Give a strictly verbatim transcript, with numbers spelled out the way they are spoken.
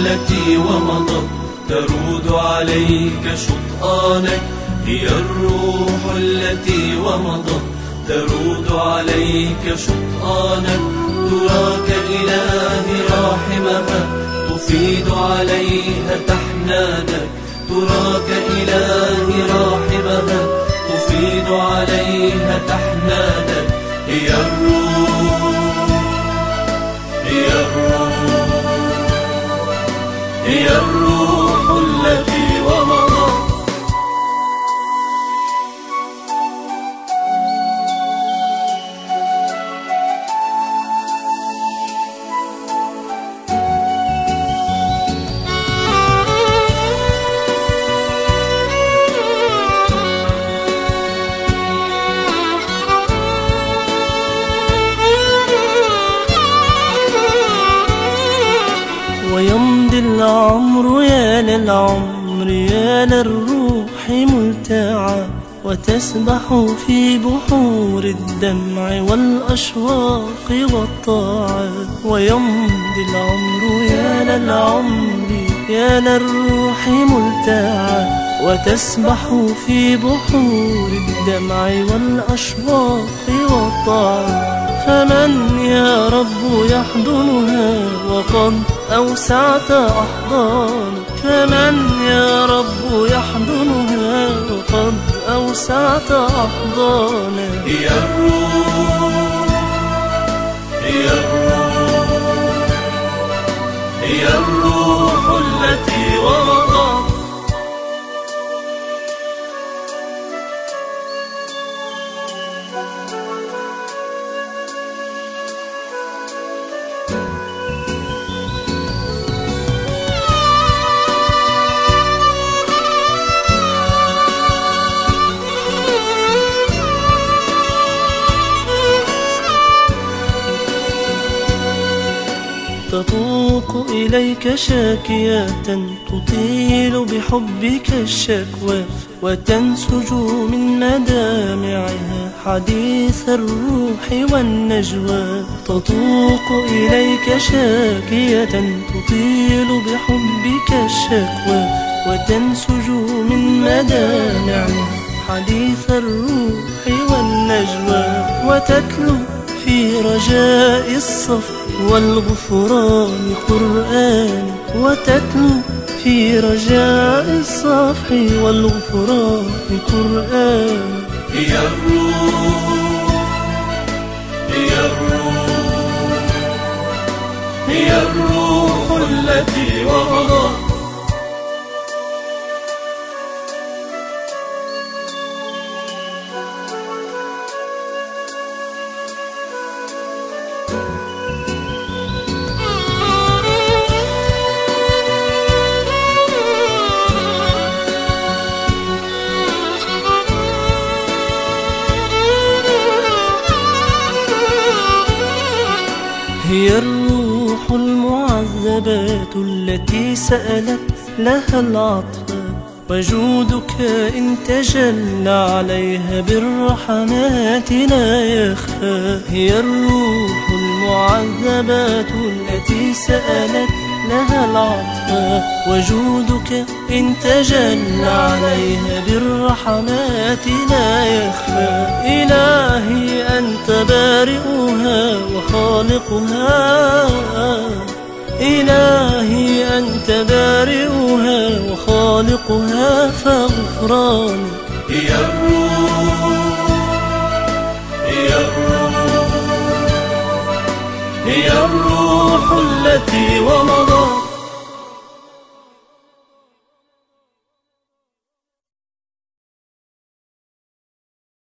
التي ومضت ترود عليك شطآنك، هي الروح التي ومضت ترود عليك شطآنك. تراك إلهي راحمها تفيض عليها تحنانك، تراك إلهي راحمها تفيض عليها تحنانك. هي الروح هي الروح هي الروح التي ومضت. ويمضي العمر يا للعمر يا للروح ملتعى، وتسبح في بحور الدمع والأشواق والطاعات. ويمضي العمر يا للعمر يا للروح ملتعى، وتسبح في بحور الدمع والأشواق والطاعات. فمن يا رب يحضنها وقد أوسعت أحضانك، فمن يا رب يحضنها وقد أوسعت أحضانك. هي الروح هي الروح هي الروح التي ومضت. تطوق إليك شاكية تطيل بحبك الشكوى، وتنسج من مدامعها حديث الروح والنجوى. تطوق إليك شاكية تطيل بحبك الشكوى، وتنسج من مدامعها حديث الروح والنجوى. وتتلو في رجاء الصف والغفران قرآن، وتتلو في رجاء الصفح والغفران قرآن. هي الروح هي الروح هي الروح التي ومضت. هي الروح المعذبات التي سألت لها العطف، وجودك إن تجلى عليها بالرحمات لا يخفى. هي الروح المعذبات التي سألت لها العطف، وجودك إن تجلى عليها بالرحمات لا يخفى. إلهي أنت بارئها وخالقها، إلهي أنت بارئها وخالقها فغفرانك. هي الروح هي الروح هي الروح التي ومضت.